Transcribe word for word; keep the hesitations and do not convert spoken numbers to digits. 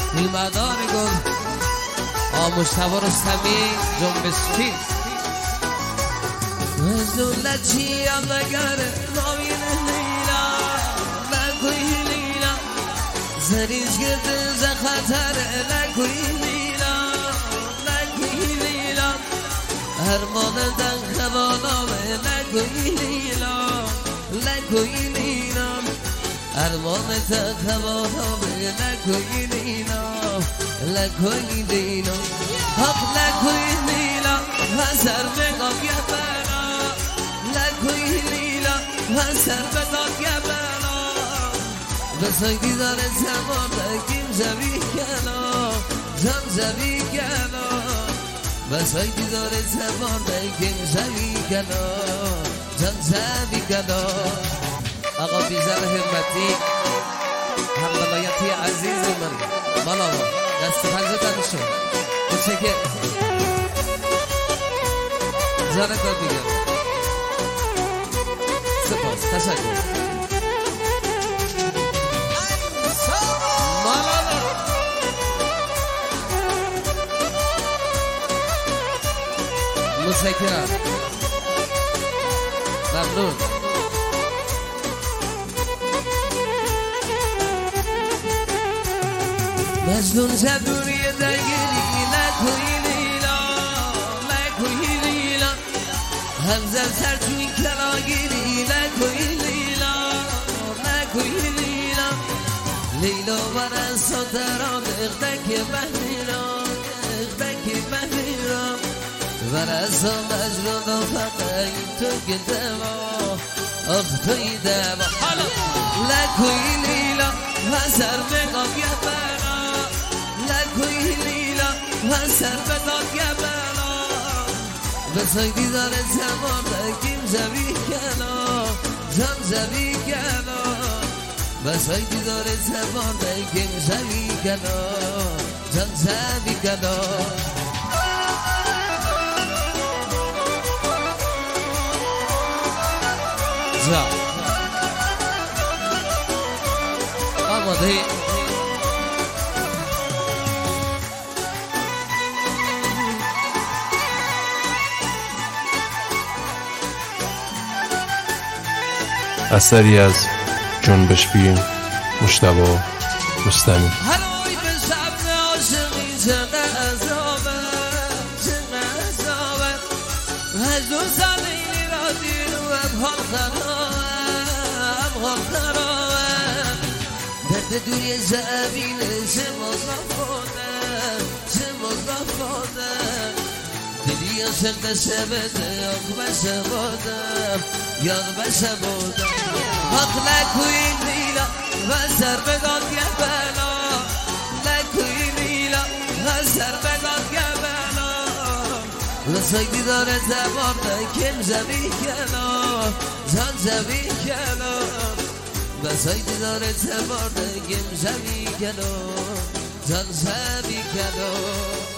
نیمدار گل آموشتبا رستمی جنبشچی مزدولتی هم نگره نامین لیلا نکوی لیلا زریز گرده ز خطر نکوی لیلا نکوی لیلا هرمان دن خوانامه نکوی لیلا نکوی لیلا هرمان دن خوانامه نکوی لیلا نکوی لیلا حق نکوی لیلا هزار بگم یبنا نکوی لیلا هزار بگم یبنا بسایدی داره زمان بگیم زبی کنا زم زبی کنا بسایدی داره زمان بگیم زبی کنا زم زبی کنا آقا بیزار همتی هم بلایتی عزیز من بالا دست پنجه شد متشکر زاره کار دیگر سپاس تشکر متشکرم ممنون مجنون زبونی دنگیری نکوی لیلا نکوی لیلا همزل سر تو این کلاگیری نکوی لیلا نکوی لیلا لیلا برن ساتران اقدک مهمیران اقدک مهمیران ورسا مجنون و فقه تو که دوا آخ توی دوا حالا نکوی لیلا هزار بگم یبنا نکوی لیلا هزار بگم یبنا بسایدی داره زمان بگیم زبی کنا زم زبی کنا بسایدی داره زمان بگیم زبی کنا زم زبی کنا جا آماده اثری از جنبش فیلم مجتبی رستمی. هر روی به شب عاشقی چقدر عذابه چقدر عذابه هجدون سال اینی را دیر و ابحال خرابه ابحال خرابه درد دوی زمینه چه مضافاده چه مضافاده دلی عاشق دسته بده یاق بشه بادم یاق بشه بادم حق نکوی لیلا وزر بگاد یبنا نکوی لیلا وزر بگاد یبنا رسایدی داره زبان بکم زبی کنا زن زبی کنا رسایدی داره زبان بکم زبی کنا زن زبی کنا